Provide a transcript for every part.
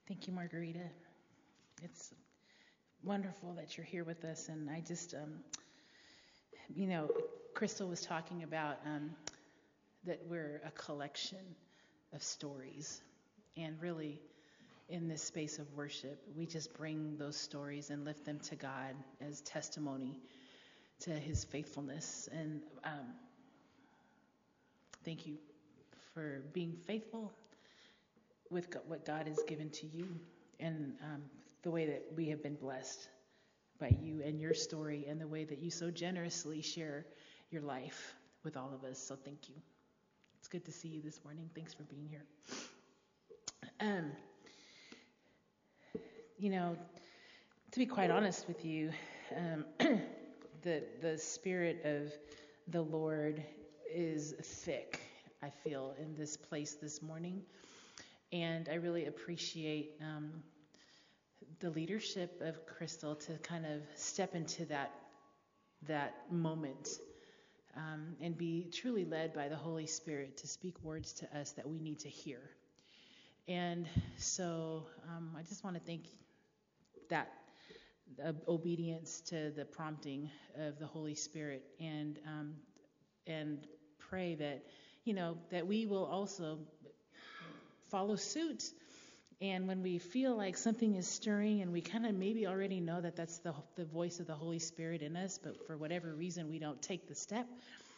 Thank you, Margarita. It's wonderful that you're here with us. And I just, Crystal was talking about that we're a collection of stories. And really, in this space of worship, we just bring those stories and lift them to God as testimony to his faithfulness. And thank you for being faithful with what God has given to you, and the way that we have been blessed by you and your story, and the way that you so generously share your life with all of us. So thank you. It's good to see you this morning. Thanks for being here. To be quite honest with you, the Spirit of the Lord is thick, I feel, in this place this morning. And I really appreciate the leadership of Crystal to kind of step into that moment and be truly led by the Holy Spirit to speak words to us that we need to hear. And so I just want to thank that obedience to the prompting of the Holy Spirit, and pray that that we will also follow suit. And when we feel like something is stirring and we kind of maybe already know that that's the voice of the Holy Spirit in us, but for whatever reason we don't take the step,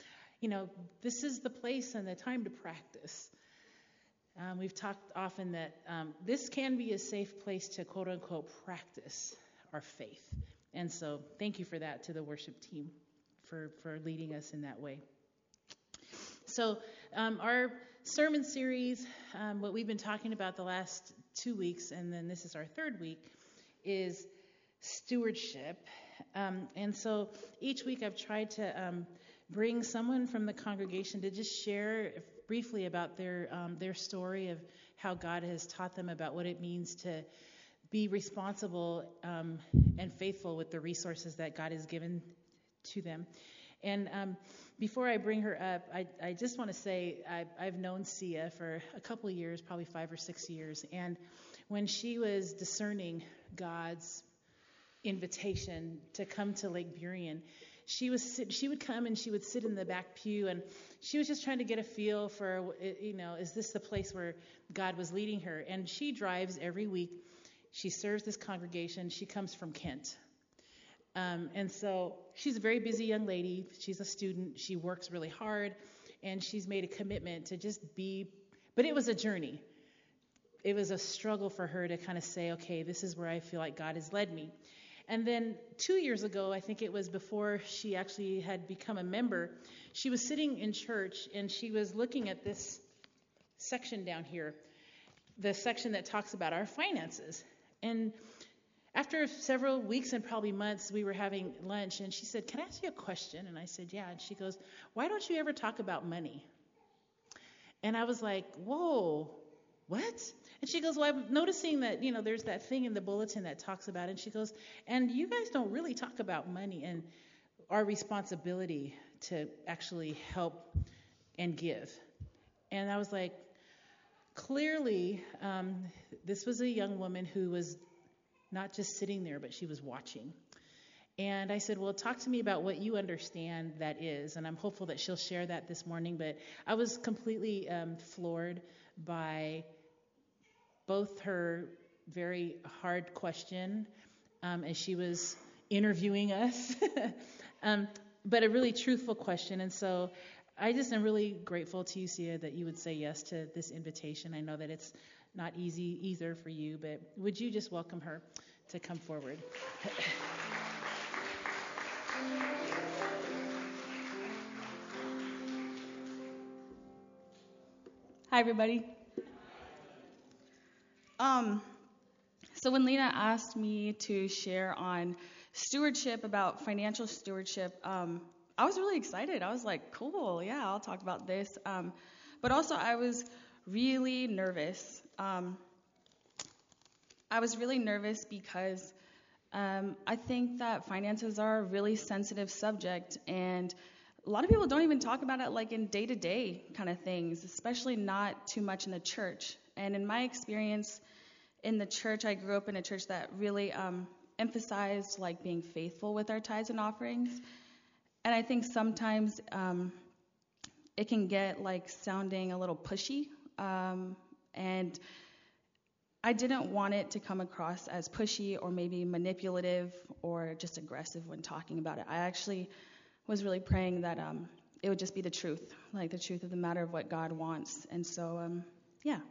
this is the place and the time to practice. We've talked often that this can be a safe place to quote unquote practice our faith. And so thank you for that to the worship team for leading us in that way. So our sermon series, what we've been talking about the last 2 weeks, and then this is our third week, is stewardship. And so each week I've tried to bring someone from the congregation to just share briefly about their story of how God has taught them about what it means to be responsible and faithful with the resources that God has given to them. And before I bring her up, I just want to say I've known Sia for a couple of years, probably 5 or 6 years. And when she was discerning God's invitation to come to Lake Burien, she would come and she would sit in the back pew, and she was just trying to get a feel for, is this the place where God was leading her? And she drives every week. She serves this congregation. She comes from Kent. And so she's a very busy young lady. She's a student. She works really hard, and she's made a commitment to just be, but it was a journey. It was a struggle for her to kind of say, okay, this is where I feel like God has led me. And then 2 years ago, I think it was before she actually had become a member, she was sitting in church, and she was looking at this section down here, the section that talks about our finances. And after several weeks and probably months, we were having lunch, and she said, "Can I ask you a question?" And I said, "Yeah." And she goes, "Why don't you ever talk about money?" And I was like, "Whoa, what?" And she goes, "Well, I'm noticing that, there's that thing in the bulletin that talks about it." And she goes, "And you guys don't really talk about money and our responsibility to actually help and give." And I was like, clearly, this was a young woman who was not just sitting there, but she was watching. And I said, "Well, talk to me about what you understand that is." And I'm hopeful that she'll share that this morning. But I was completely floored by both her very hard question as she was interviewing us, but a really truthful question. And so I just am really grateful to you, Sia, that you would say yes to this invitation. I know that it's not easy either for you, but would you just welcome her to come forward? Hi, everybody. So when Lena asked me to share on stewardship, about financial stewardship, I was really excited. I was like, cool, yeah, I'll talk about this. But also I was really nervous. I was really nervous because I think that finances are a really sensitive subject, and a lot of people don't even talk about it like in day-to-day kind of things, especially not too much in the church. And in my experience, in the church, I grew up in a church that really emphasized like being faithful with our tithes and offerings. And I think sometimes it can get like sounding a little pushy. And I didn't want it to come across as pushy or maybe manipulative or just aggressive when talking about it. I actually was really praying that it would just be the truth, like the truth of the matter of what God wants. And so, yeah.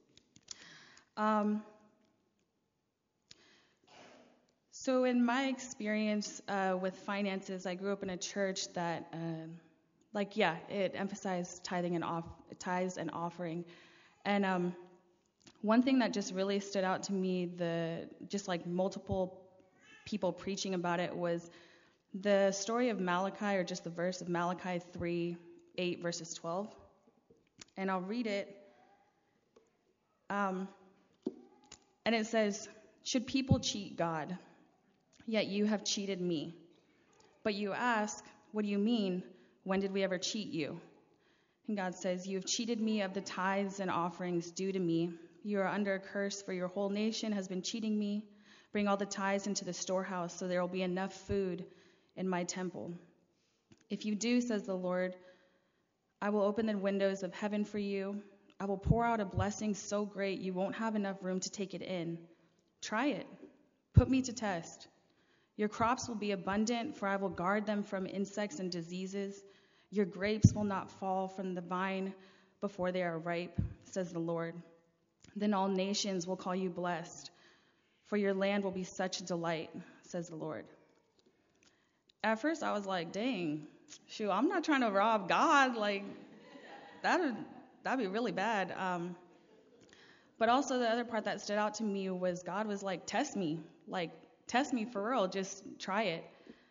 So in my experience with finances, I grew up in a church that, it emphasized tithes and offering. And one thing that just really stood out to me, just like multiple people preaching about it, was the story of Malachi, or just the verse of Malachi 3:8 verses 12. And I'll read it. And it says, "Should people cheat God? Yet you have cheated me. But you ask, what do you mean? When did we ever cheat you?" And God says, "You have cheated me of the tithes and offerings due to me. You are under a curse, for your whole nation has been cheating me. Bring all the tithes into the storehouse, so there will be enough food in my temple. If you do, says the Lord, I will open the windows of heaven for you. I will pour out a blessing so great you won't have enough room to take it in. Try it. Put me to test. Your crops will be abundant, for I will guard them from insects and diseases. Your grapes will not fall from the vine before they are ripe, says the Lord. Then all nations will call you blessed, for your land will be such a delight, says the Lord." At first I was like, dang, shoot, I'm not trying to rob God. Like, that'd be really bad. But also the other part that stood out to me was God was like, test me for real, just try it.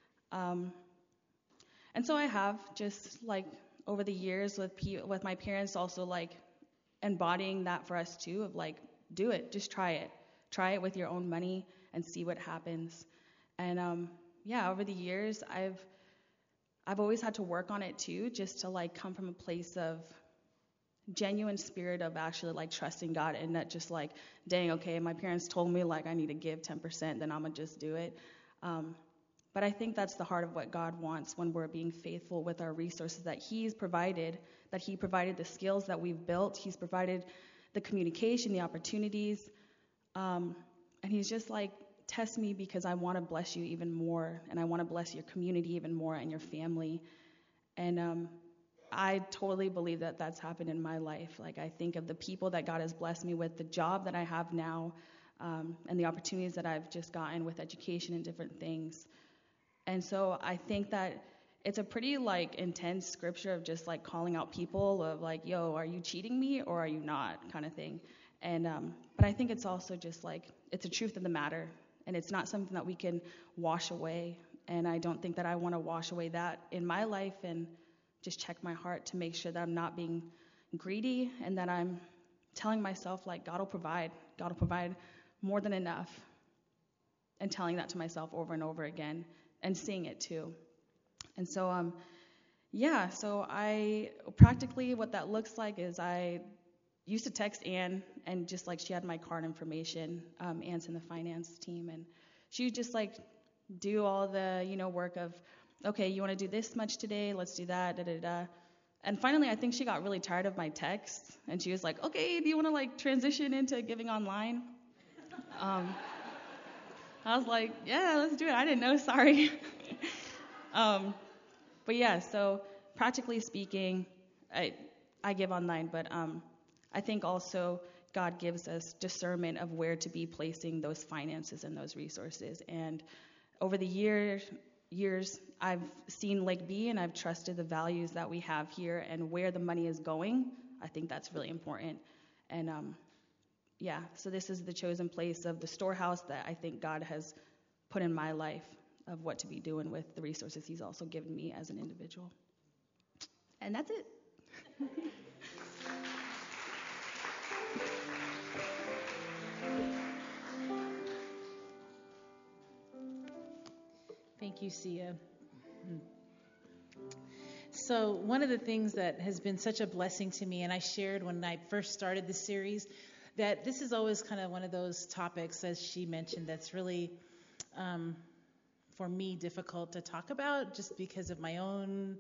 And so I have, just like over the years with my parents, also like embodying that for us too, of like, do it, just try it with your own money and see what happens. And over the years I've always had to work on it too, just to like come from a place of genuine spirit of actually like trusting God, and not just like, dang, okay, my parents told me like I need to give 10%, then I'm gonna just do it. But I think that's the heart of what God wants when we're being faithful with our resources that He's provided, that He provided the skills that we've built. He's provided the communication, the opportunities. And He's just like, test me because I want to bless you even more, and I want to bless your community even more and your family. And I totally believe that that's happened in my life. Like, I think of the people that God has blessed me with, the job that I have now, and the opportunities that I've just gotten with education and different things. And so I think that it's a pretty like intense scripture of just like calling out people of like, yo, are you cheating me or are you not, kind of thing. And but I think it's also just like, it's the truth of the matter, and it's not something that we can wash away. And I don't think that I want to wash away that in my life, and just check my heart to make sure that I'm not being greedy, and that I'm telling myself like, God will provide more than enough, and telling that to myself over and over again, and seeing it too. And so, so I practically, what that looks like is I used to text Ann, and just like, she had my card information. Ann's in the finance team, and she would just like do all the, work of, okay, you want to do this much today? Let's do that, da-da-da. And finally, I think she got really tired of my texts, and she was like, okay, do you want to like transition into giving online? I was like, yeah, let's do it. I didn't know, sorry. But yeah, so practically speaking, I give online, but I think also God gives us discernment of where to be placing those finances and those resources. And over the years, I've seen Lake B, and I've trusted the values that we have here and where the money is going. I think that's really important. And so this is the chosen place of the storehouse that I think God has put in my life, of what to be doing with the resources He's also given me as an individual. And that's it. Thank you, Sia. So one of the things that has been such a blessing to me, and I shared when I first started this series, that this is always kind of one of those topics, as she mentioned, that's really, for me, difficult to talk about just because of my own,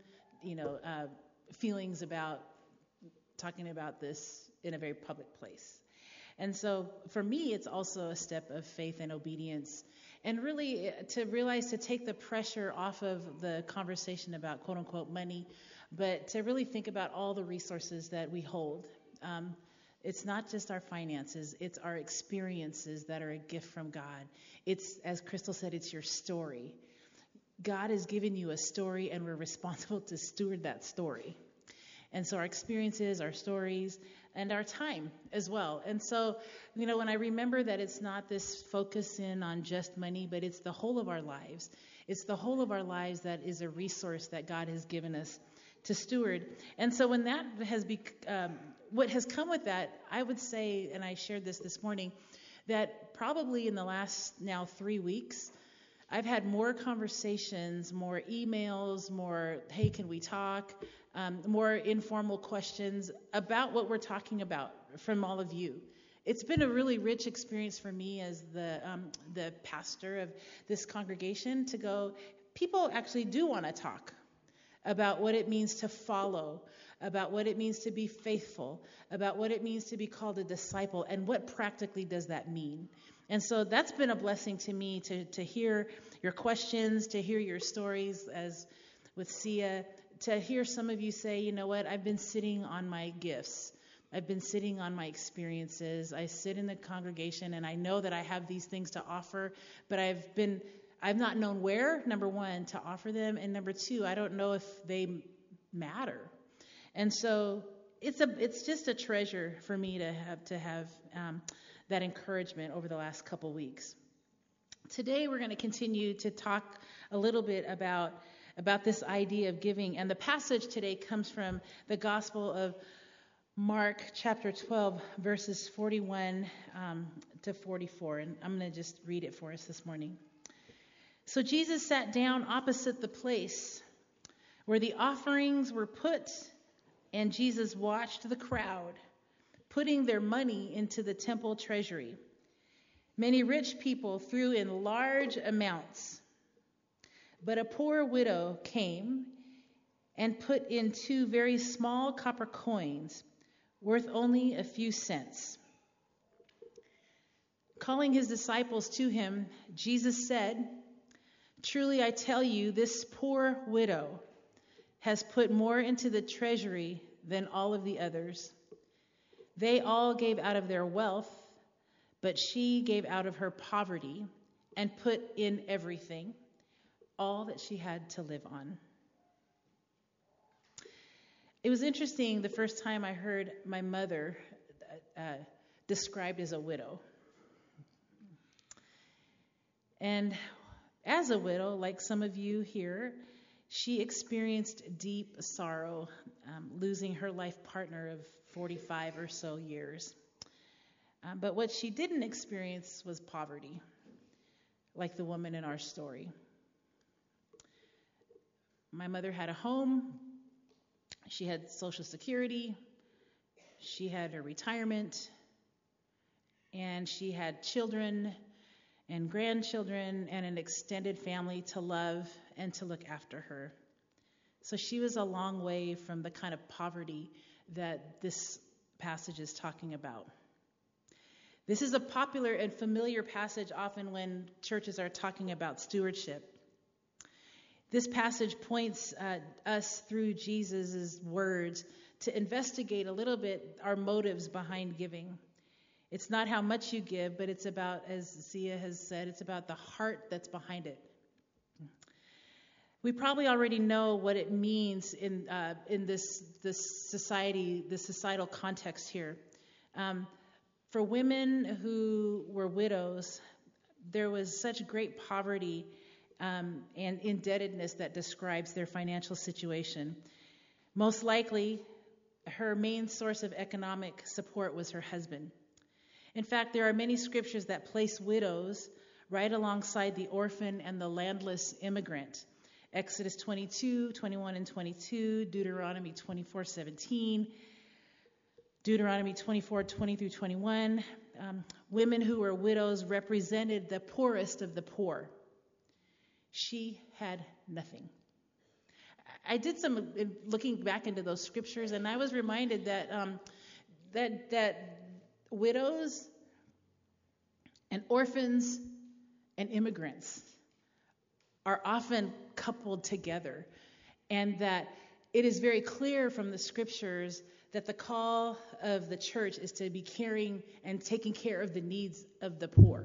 feelings about talking about this in a very public place. And so for me, it's also a step of faith and obedience, and really to realize to take the pressure off of the conversation about quote unquote money, but to really think about all the resources that we hold. It's not just our finances, it's our experiences that are a gift from God. It's, as Crystal said, it's your story. God has given you a story, and we're responsible to steward that story. And so our experiences, our stories, and our time as well. And so, when I remember that it's not this focus in on just money, but it's the whole of our lives. It's the whole of our lives that is a resource that God has given us to steward. And so when that has what has come with that, I would say, and I shared this morning, that probably in the last now 3 weeks, I've had more conversations, more emails, more, hey, can we talk? More informal questions about what we're talking about from all of you. It's been a really rich experience for me as the pastor of this congregation to go, people actually do want to talk about what it means to follow, about what it means to be faithful, about what it means to be called a disciple, and what practically does that mean. And so that's been a blessing to me to hear your questions, to hear your stories, as with Sia, to hear some of you say, you know what, I've been sitting on my gifts. I've been sitting on my experiences. I sit in the congregation and I know that I have these things to offer, but I've not known where, number one, to offer them, and number two, I don't know if they matter. And so it's just a treasure for me to have that encouragement over the last couple weeks. Today we're going to continue to talk a little bit about this idea of giving, and the passage today comes from the Gospel of Mark chapter 12, verses 41 to 44, and I'm going to just read it for us this morning. So Jesus sat down opposite the place where the offerings were put, and Jesus watched the crowd putting their money into the temple treasury. Many rich people threw in large amounts, but a poor widow came and put in 2 very small copper coins, worth only a few cents. Calling his disciples to him, Jesus said, "Truly I tell you, this poor widow has put more into the treasury than all of the others. They all gave out of their wealth, but she gave out of her poverty and put in everything, all that she had to live on." It was interesting the first time I heard my mother described as a widow. And as a widow, like some of you here, she experienced deep sorrow, losing her life partner of 45 or so years. But what she didn't experience was poverty, like the woman in our story. My mother had a home. She had Social Security. She had her retirement. And she had children and grandchildren and an extended family to love and to look after her. So she was a long way from the kind of poverty that this passage is talking about. This is a popular and familiar passage often when churches are talking about stewardship. This passage points us through Jesus' words to investigate a little bit our motives behind giving. It's not how much you give, but it's about, as Sia has said, it's about the heart that's behind it. We probably already know what it means in this society, this societal context here. For women who were widows, there was such great poverty and indebtedness that describes their financial situation. Most likely, her main source of economic support was her husband. In fact, there are many scriptures that place widows right alongside the orphan and the landless immigrant. Exodus 22, 21 and 22, Deuteronomy 24:17. Deuteronomy 24:20 through 21. Women who were widows represented the poorest of the poor. She had nothing. I did some looking back into those scriptures, and I was reminded that that widows and orphans and immigrants are often coupled together, and that it is very clear from the scriptures that the call of the church is to be caring and taking care of the needs of the poor.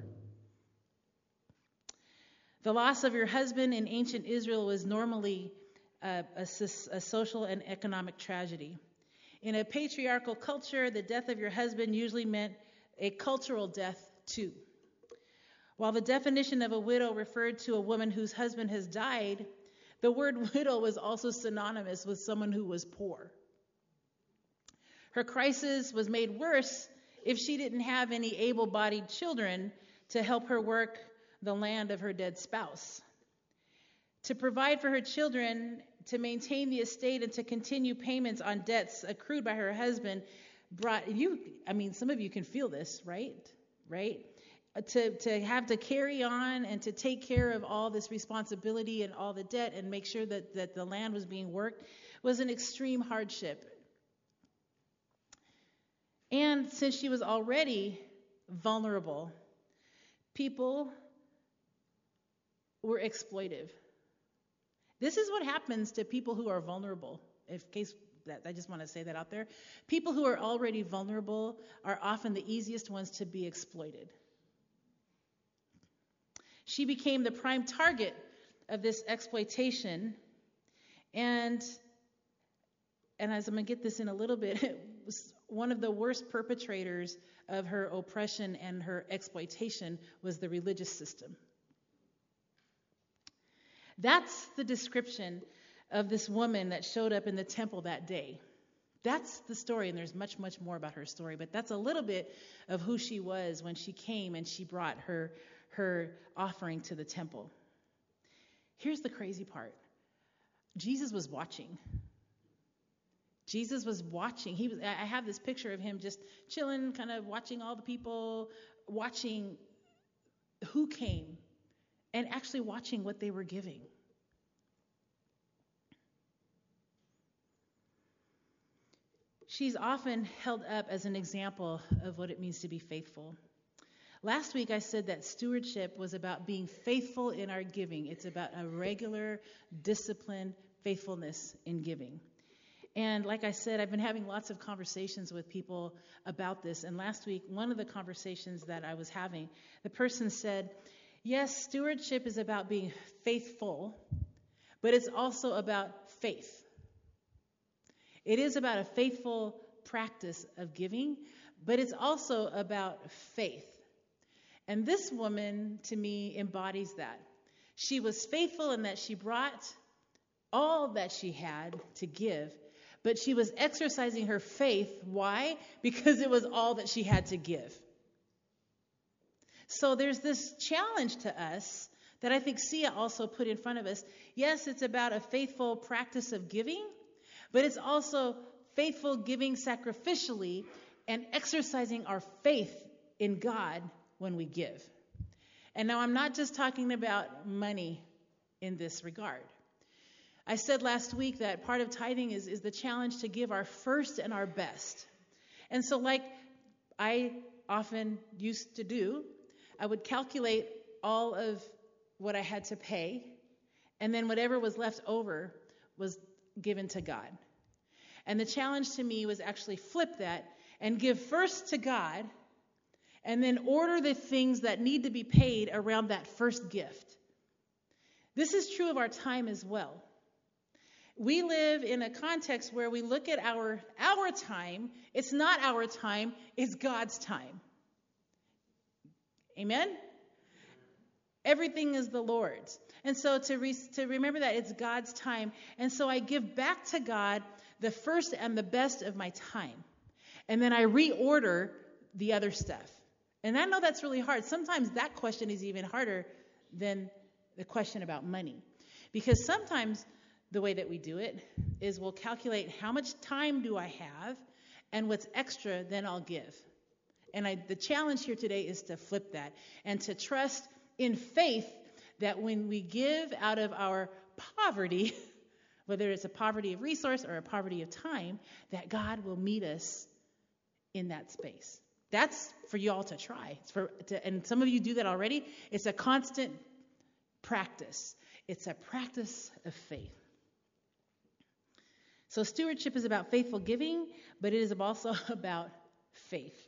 The loss of your husband in ancient Israel was normally a social and economic tragedy. In a patriarchal culture, the death of your husband usually meant a cultural death too. While the definition of a widow referred to a woman whose husband has died, the word widow was also synonymous with someone who was poor. Her crisis was made worse if she didn't have any able-bodied children to help her work the land of her dead spouse. To provide for her children, to maintain the estate, and to continue payments on debts accrued by her husband some of you can feel this, right? To have to carry on and to take care of all this responsibility and all the debt and make sure that the land was being worked was an extreme hardship. And since she was already vulnerable, people were exploitive. This is what happens to people who are vulnerable. I just want to say that out there. People who are already vulnerable are often the easiest ones to be exploited. She became the prime target of this exploitation, and as I'm going to get this in a little bit, was one of the worst perpetrators of her oppression and her exploitation was the religious system. That's the description of this woman that showed up in the temple that day. That's the story, and there's much, much more about her story, but that's a little bit of who she was when she came and she brought her offering to the temple. Here's the crazy part. Jesus was watching. Jesus was watching. I have this picture of him just chilling, kind of watching all the people, watching who came, and actually watching what they were giving. She's often held up as an example of what it means to be faithful. Last week I said that stewardship was about being faithful in our giving. It's about a regular, disciplined faithfulness in giving. And like I said, I've been having lots of conversations with people about this. And last week, one of the conversations that I was having, the person said, yes, stewardship is about being faithful, but it's also about faith. It is about a faithful practice of giving, but it's also about faith. And this woman, to me, embodies that. She was faithful in that she brought all that she had to give, but she was exercising her faith. Why? Because it was all that she had to give. So there's this challenge to us that I think Sia also put in front of us. Yes, it's about a faithful practice of giving, but it's also faithful giving sacrificially and exercising our faith in God when we give. And now I'm not just talking about money in this regard. I said last week that part of tithing is the challenge to give our first and our best. And so like I often used to do, I would calculate all of what I had to pay, and then whatever was left over was given to God. And the challenge to me was actually flip that and give first to God, and then order the things that need to be paid around that first gift. This is true of our time as well. We live in a context where we look at our time. It's not our time, it's God's time. Amen? Everything is the Lord's. And so to remember that it's God's time. And so I give back to God the first and the best of my time. And then I reorder the other stuff. And I know that's really hard. Sometimes that question is even harder than the question about money. Because sometimes the way that we do it is we'll calculate how much time do I have, and what's extra, then I'll give. And the challenge here today is to flip that and to trust in faith that when we give out of our poverty, whether it's a poverty of resource or a poverty of time, that God will meet us in that space. That's for you all to try. And some of you do that already. It's a constant practice. It's a practice of faith. So stewardship is about faithful giving, but it is also about faith.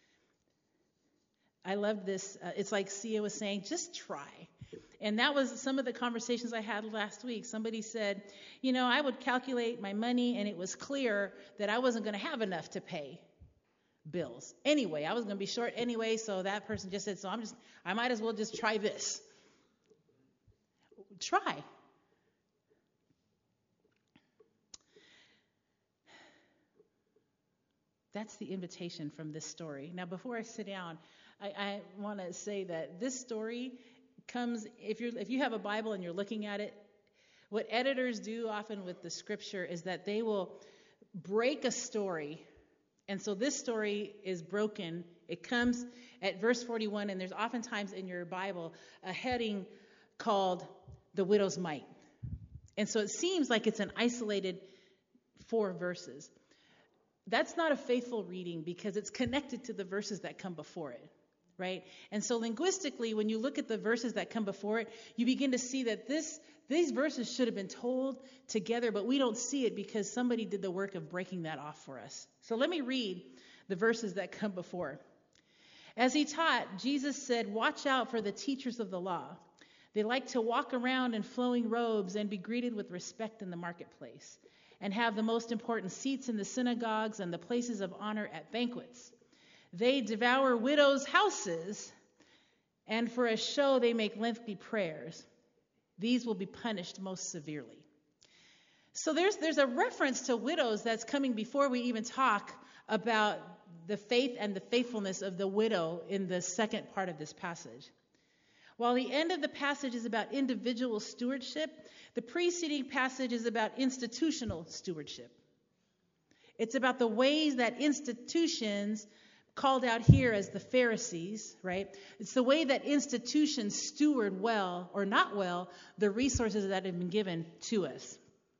I love this. It's like Sia was saying, just try. And that was some of the conversations I had last week. Somebody said, I would calculate my money, and it was clear that I wasn't going to have enough to pay bills. Anyway, I was going to be short anyway, so that person just said, I might as well just try this. Try. That's the invitation from this story. Now, before I sit down, I want to say that this story comes, if you have a Bible and you're looking at it, what editors do often with the scripture is that they will break a story. And so this story is broken. It comes at verse 41, and there's oftentimes in your Bible a heading called The Widow's Mite. And so it seems like it's an isolated 4 verses. That's not a faithful reading because it's connected to the verses that come before it, right? And so linguistically, when you look at the verses that come before it, you begin to see that these verses should have been told together, but we don't see it because somebody did the work of breaking that off for us. So let me read the verses that come before. As he taught, Jesus said, "Watch out for the teachers of the law. They like to walk around in flowing robes and be greeted with respect in the marketplace, and have the most important seats in the synagogues and the places of honor at banquets. They devour widows' houses, and for a show they make lengthy prayers. These will be punished most severely." So there's a reference to widows that's coming before we even talk about the faith and the faithfulness of the widow in the second part of this passage. While the end of the passage is about individual stewardship, the preceding passage is about institutional stewardship. It's about the ways that institutions, called out here as the Pharisees, right? It's the way that institutions steward well or not well the resources that have been given to us.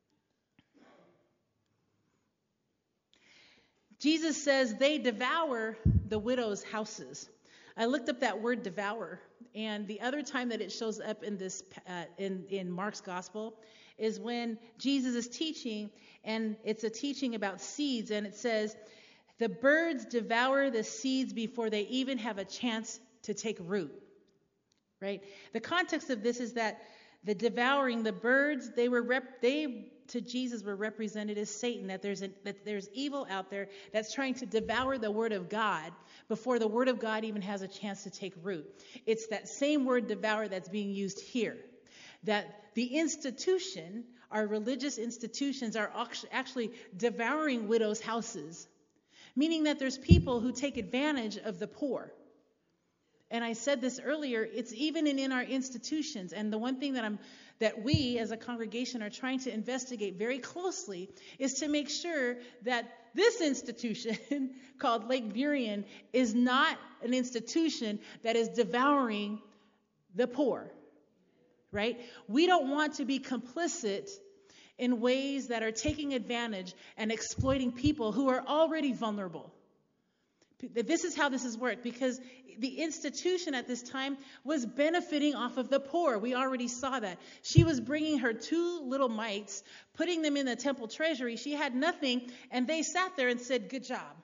Jesus says they devour the widow's houses. I looked up that word devour, and the other time that it shows up in this in Mark's gospel is when Jesus is teaching, and it's a teaching about seeds, and it says, "The birds devour the seeds before they even have a chance to take root." Right? The context of this is that the devouring, the birds, they to Jesus were represented as Satan, that there's evil out there that's trying to devour the word of God before the word of God even has a chance to take root. It's that same word devour that's being used here. That the institution, our religious institutions, are actually devouring widows' houses, meaning that there's people who take advantage of the poor. And I said this earlier, it's even in our institutions. And the one thing that we as a congregation are trying to investigate very closely is to make sure that this institution called Lake Burien is not an institution that is devouring the poor, right? We don't want to be complicit in ways that are taking advantage and exploiting people who are already vulnerable. This is how this has worked, because the institution at this time was benefiting off of the poor. We already saw that. She was bringing her 2 little mites, putting them in the temple treasury. She had nothing, and they sat there and said, "Good job."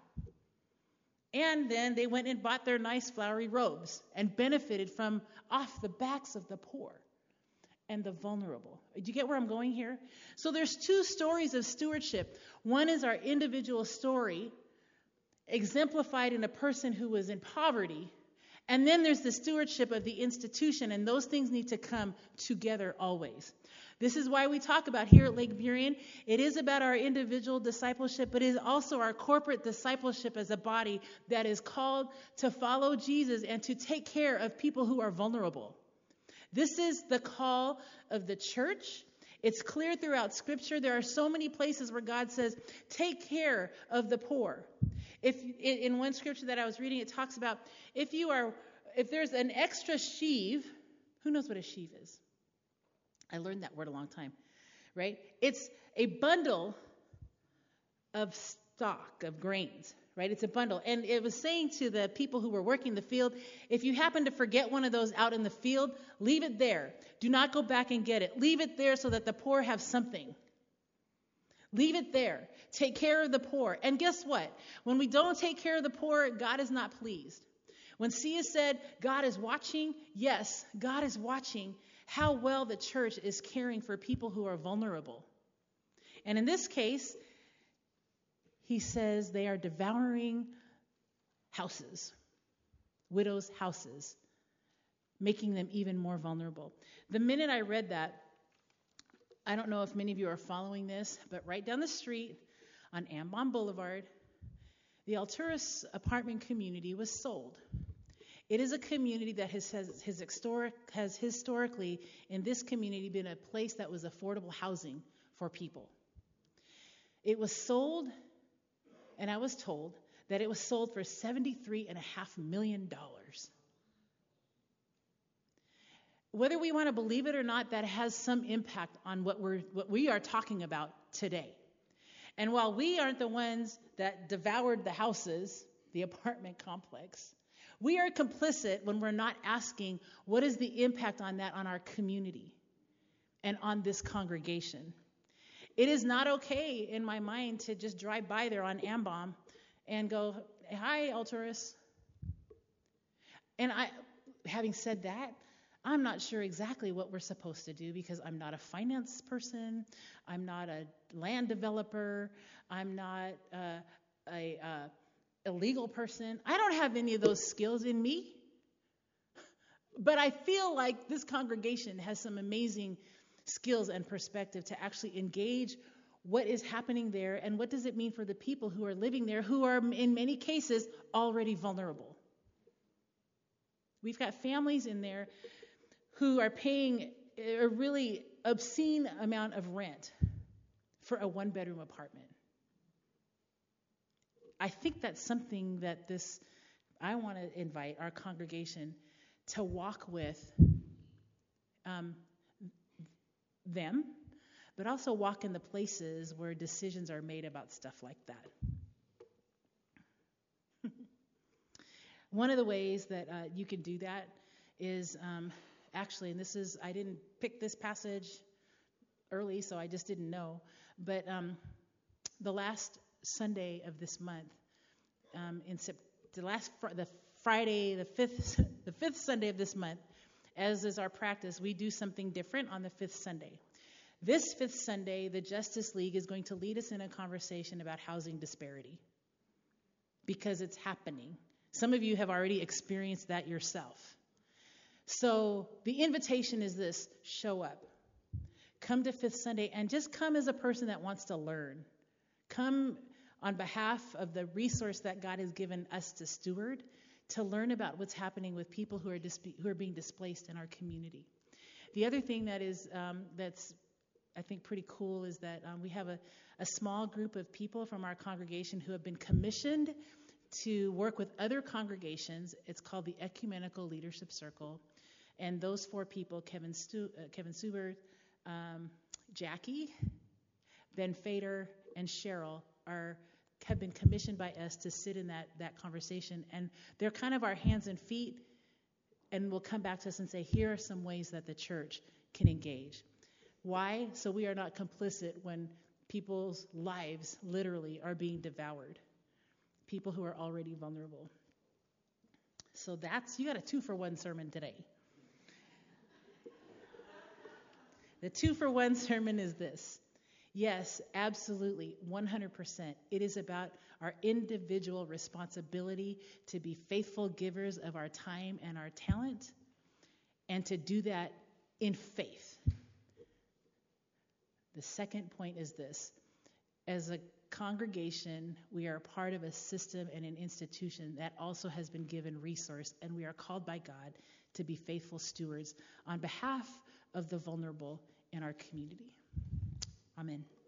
And then they went and bought their nice flowery robes and benefited from off the backs of the poor and the vulnerable. Do you get where I'm going here? So there's 2 stories of stewardship. One is our individual story, exemplified in a person who was in poverty. And then there's the stewardship of the institution, and those things need to come together always. This is why we talk about here at Lake Burien. It is about our individual discipleship, but it is also our corporate discipleship as a body that is called to follow Jesus and to take care of people who are vulnerable. This is the call of the church. It's clear throughout Scripture. There are so many places where God says, take care of the poor. In one scripture that I was reading, it talks about if there's an extra sheaf, who knows what a sheaf is? I learned that word a long time, right? It's a bundle of stock, of grains, right? It's a bundle. And it was saying to the people who were working the field, if you happen to forget one of those out in the field, leave it there. Do not go back and get it. Leave it there so that the poor have something. Leave it there. Take care of the poor. And guess what? When we don't take care of the poor, God is not pleased. When Sia said, God is watching, yes, God is watching how well the church is caring for people who are vulnerable. And in this case, he says they are devouring houses, widows' houses, making them even more vulnerable. The minute I read that, I don't know if many of you are following this, but right down the street on Ambon Boulevard, the Alturas apartment community was sold. It is a community that has historically in this community been a place that was affordable housing for people. It was sold, and I was told that it was sold for $73.5 million. Whether we want to believe it or not, that has some impact on what we are talking about today. And while we aren't the ones that devoured the houses, the apartment complex, we are complicit when we're not asking what is the impact on that on our community and on this congregation. It is not okay in my mind to just drive by there on Ambon and go, hi, Alturas. And having said that, I'm not sure exactly what we're supposed to do because I'm not a finance person. I'm not a land developer. I'm not a legal person. I don't have any of those skills in me. But I feel like this congregation has some amazing skills and perspective to actually engage what is happening there and what does it mean for the people who are living there who are in many cases already vulnerable. We've got families in there who are paying a really obscene amount of rent for a one-bedroom apartment. I think that's something that I want to invite our congregation to walk with them, but also walk in the places where decisions are made about stuff like that. One of the ways that you can do that is actually, and I didn't pick this passage early, so I just didn't know, but the last Sunday of this month, the Friday, the fifth Sunday of this month, as is our practice, we do something different on the fifth Sunday. This fifth Sunday, the Justice League is going to lead us in a conversation about housing disparity because it's happening. Some of you have already experienced that yourself. So the invitation is this: show up. Come to fifth Sunday and just come as a person that wants to learn. Come on behalf of the resource that God has given us to steward, to learn about what's happening with people who are being displaced in our community. The other thing that is that's I think pretty cool is that we have a small group of people from our congregation who have been commissioned to work with other congregations. It's called the Ecumenical Leadership Circle, and those four people, Kevin Subert, Jackie, Ben Fader, and Cheryl have been commissioned by us to sit in that conversation, and they're kind of our hands and feet, and will come back to us and say, here are some ways that the church can engage. Why? So we are not complicit when people's lives literally are being devoured. People who are already vulnerable. So you got a 2-for-1 sermon today. The 2-for-1 sermon is this. Yes, absolutely, 100%. It is about our individual responsibility to be faithful givers of our time and our talent, and to do that in faith. The second point is this. As a congregation, we are a part of a system and an institution that also has been given resource, and we are called by God to be faithful stewards on behalf of the vulnerable in our community. Amen.